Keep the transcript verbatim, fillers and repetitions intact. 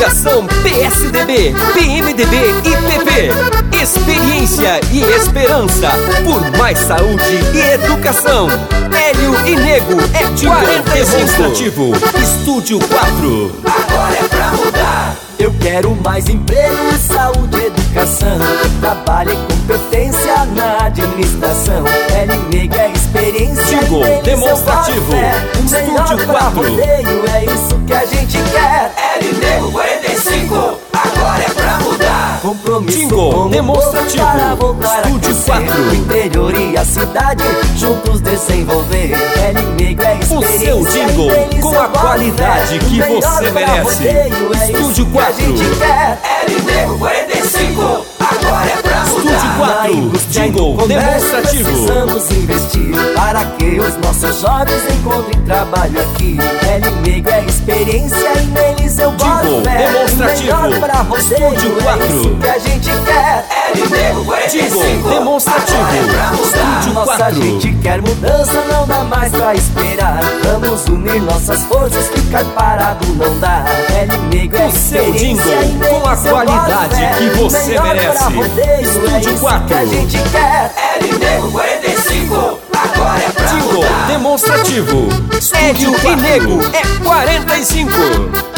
Coligação P S D B, P M D B e P P. Experiência e esperança por mais saúde e educação. Hélio e Nego é quarenta e cinco. Demonstrativo Estúdio quatro. Agora é pra mudar. Eu quero mais emprego, saúde e educação. Trabalho e competência na administração. Hélio e Nego é experiência. Jingle Demonstrativo Estúdio quatro. Rodeio, é isso que a gente quer. Hélio e Nego quarenta e cinco. Agora é pra mudar. Compromisso Jingle Demonstrativo para voltar Estúdio a quatro. O interior e a cidade juntos desenvolver. Hélio e Nego é O experiência. seu jingle com a qualidade que você merece. Estúdio quatro. Hélio e Nego quarenta e cinco. Agora é pra mudar. Estúdio quatro. Jingle Demonstrativo. Precisamos investir para que os nossos jovens encontrem trabalho aqui. Hélio e Nego é experiência e neles eu boto Jingle fé. Demonstrativo Estúdio quatro. É isso que a gente quer. Hélio e Nego quarenta e cinco. Jingle Demonstrativo Estúdio Nossa quatro. gente quer mudança, não dá mais pra esperar. Vamos unir nossas forças, ficar parado não dá. Hélio e Nego é O seu experiência jingle e neles com a eu boto qualidade fé. que você Melhor merece. pra rodeio, é Estúdio isso quatro. que a gente quer. Hélio e Nego quarenta e cinco. Agora é pra Jingle mudar. Demonstrativo Hélio e Nego é quarenta e cinco.